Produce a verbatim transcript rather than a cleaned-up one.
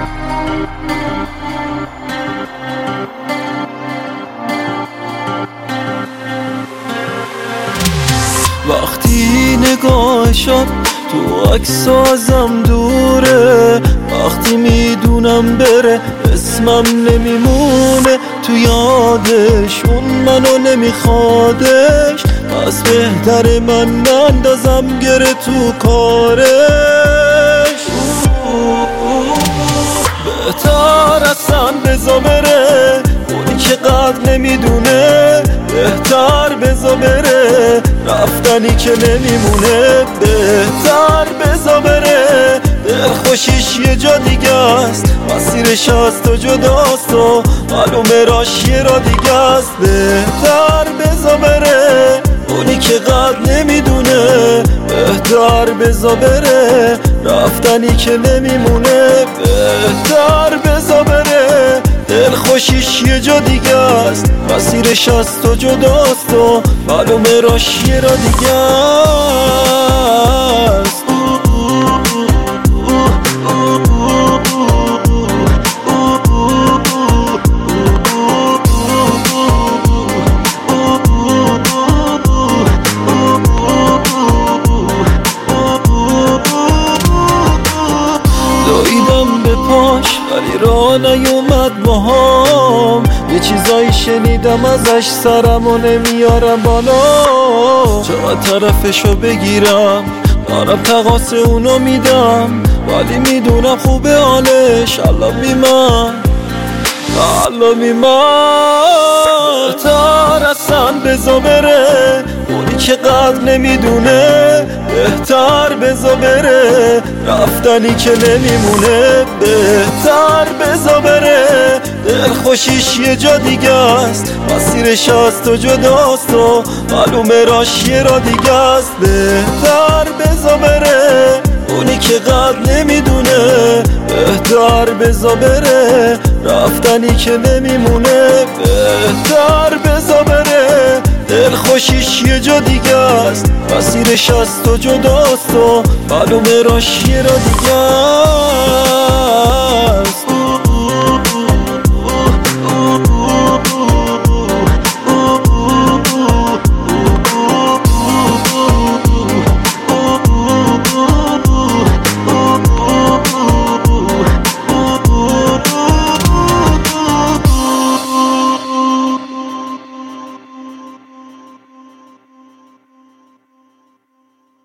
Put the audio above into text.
وقتی نگاهشم تو عکس ازم دوره، وقتی میدونم بره اسمم نمیمونه تو یادش، اون منو نمیخوادش، پس بهتره من نندازم گره تو کارش. بهتر اصلا بزا بره، اونی که قدر نمیدونه، بهتر بزا بره، رفتنی که نمیمونه. بهتر بزا بره، دلخوشیش یه جا دیگه است، مسیرش از تو جداست و معلومه راش یه را دیگه است. بهتر بزا بره، اونی که قدر نمیدونه، بهتر بزا بره، رفتنی که نمیمونه. بهتر بزا بره، دلخوشیش یه جا دیگه است، مسیرش از تو جداست و معلومه راش یه را دیگه است. دویدم به پاش ولی راه نیومد باهام، یه چیزایی شنیدم ازش سرمو نمیارم بالا. چقدر طرفشو بگیرم دارم تقاس اونو میدم، ولی میدونم خوبه حالش الان میمن الان میمن. بهتر اصلا بزا بره، اونی که قدر نمیدونه، بهتر بزا بره، رفتنی که نمیمونه. بهتر بزا بره، دلخوشیش یه جا دیگه است، مسیرش از تو جداست و معلومه راش یه را دیگه است. بهتر بزا بره، اونی که قدر نمیدونه، بهتر بزا بره، رفتنی که نمیمونه. بهتر بزا بره، دلخوشیش یه جا دیگه است، مسیرش از تو جداست و معلومه راش یه را دیگه است.